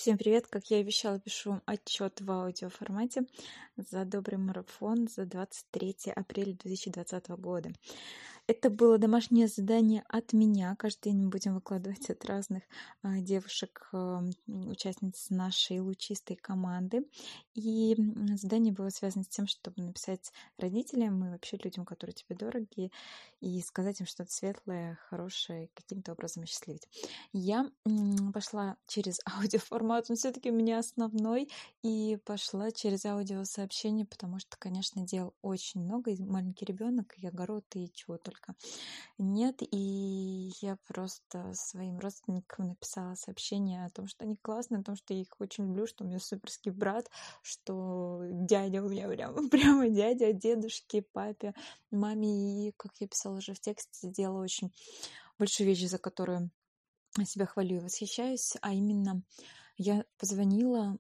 Всем привет! Как я и обещала, пишу отчет в аудиоформате за добрый марафон за 23 апреля 2020 года. Это было домашнее задание от меня. Каждый день мы будем выкладывать от разных девушек, участниц нашей лучистой команды. И задание было связано с тем, чтобы написать родителям и вообще людям, которые тебе дороги, и сказать им что-то светлое, хорошее, каким-то образом осчастливить. Я пошла через аудиоформат, он все-таки у меня основной, и пошла через аудиосообщение, потому что, конечно, дел очень много, и маленький ребенок, и огород, и чего только нет. И я просто своим родственникам написала сообщение о том, что они классные, о том, что я их очень люблю, что у меня суперский брат, что дядя у меня прямо дядя, дедушке, папе, маме. И, как я писала уже в тексте, сделала очень большую вещь, за которую себя хвалю и восхищаюсь, а именно я позвонила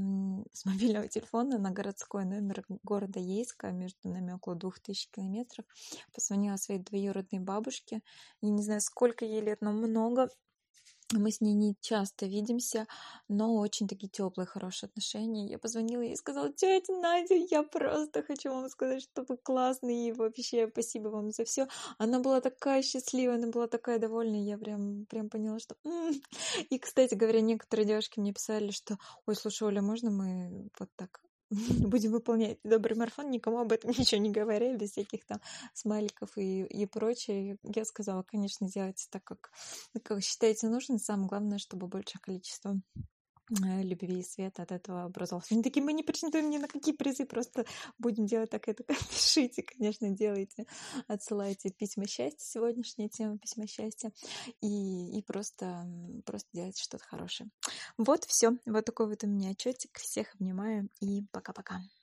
с мобильного телефона на городской номер города Ейска, между нами около 2000 километров. Позвонила своей двоюродной бабушке. Я не знаю, сколько ей лет, но много. Мы с ней не часто видимся, но очень такие теплые, хорошие отношения. Я позвонила ей и сказала: тетя Надя, я просто хочу вам сказать, что вы классные, и вообще спасибо вам за все. Она была такая счастливая, она была такая довольная, я прям поняла, что... И, кстати говоря, некоторые девушки мне писали, что: ой, слушай, Оля, можно мы вот так будем выполнять добрый марафон, никому об этом ничего не говоря, без всяких там смайликов и прочее. Я сказала: конечно, делайте так, как считаете нужным. Самое главное, чтобы большее количество любви и света от этого образовалось. Они такие: мы не претендуем ни на какие призы, просто будем делать так и так. Пишите, конечно, делайте, отсылайте письма счастья. Сегодняшняя тема — письма счастья. И просто делайте что-то хорошее. Вот все. Вот такой вот у меня отчетик. Всех обнимаю и пока-пока.